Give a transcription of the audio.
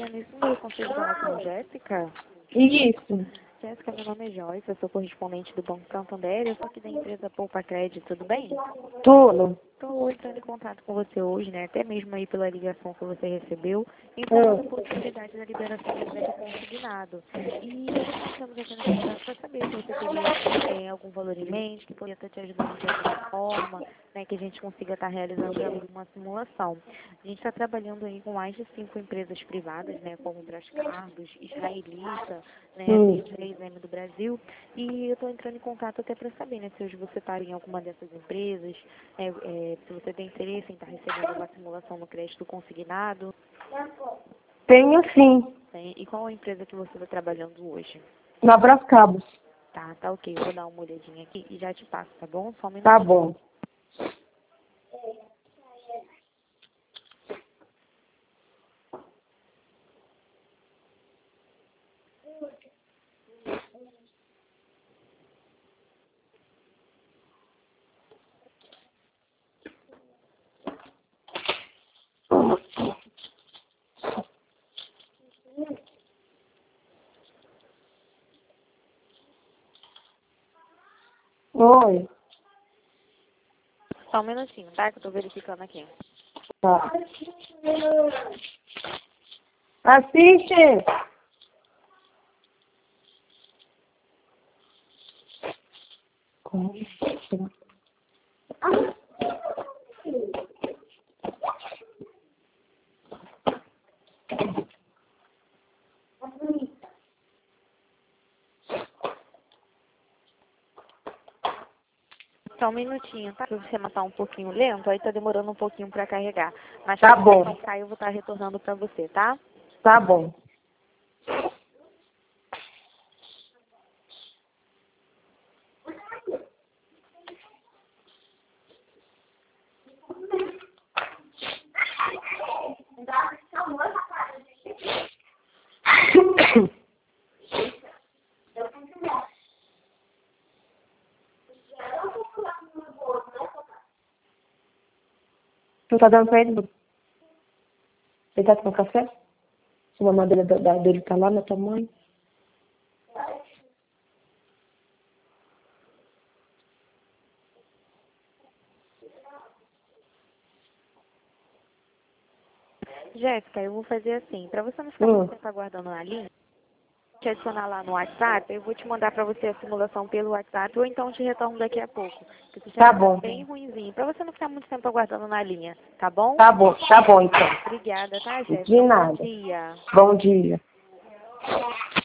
seria nesse número, consigo falar com a Jéssica? Isso. Jéssica, meu nome é Joyce, eu sou correspondente do Banco Santander, eu sou aqui da empresa Poupa Crédito, tudo bem? Tudo. Estou entrando em contato com você hoje, né, até mesmo aí pela ligação que você recebeu, informando a possibilidade da liberação do crédito consignado. E nós estamos entrando em contato para saber se você teria algum valor em mente, que poderia estar te ajudando de alguma forma, né, que a gente consiga estar realizando uma simulação. A gente está trabalhando aí com mais de 5 empresas privadas, né, como Brascardos, Israelita, né, B3M do Brasil, e eu estou entrando em contato até para saber, né, se hoje você está em alguma dessas empresas, se você tem interesse em estar recebendo uma simulação no crédito consignado. Tenho sim. E qual a empresa que você está trabalhando hoje? Na Brascabos. Tá ok, eu vou dar uma olhadinha aqui e já te passo, tá bom? Só um minutinho. Tá bom. Oi. Só um minutinho, tá? Que eu tô verificando aqui. Tá. Assiste. Como? Só um minutinho, tá? O sistema tá um pouquinho lento, aí tá demorando um pouquinho pra carregar. Mas Tá quando a bom. ligação cair, eu vou estar retornando pra você, tá? Tá bom. Não tá dando pra ele? Ele tá tomando café? Se a mamadeira dele tá lá na tua mãe? Jéssica, eu vou fazer assim, pra você não ficar muito tempo aguardando na linha, te adicionar lá no WhatsApp, eu vou te mandar pra você a simulação pelo WhatsApp ou então te retorno daqui a pouco. Porque o sistema Tá bom. tá bem ruinzinho, pra você não ficar muito tempo aguardando na linha, tá bom? Tá bom então. Obrigada, tá, Jéssica? De Bom nada. dia. Bom dia.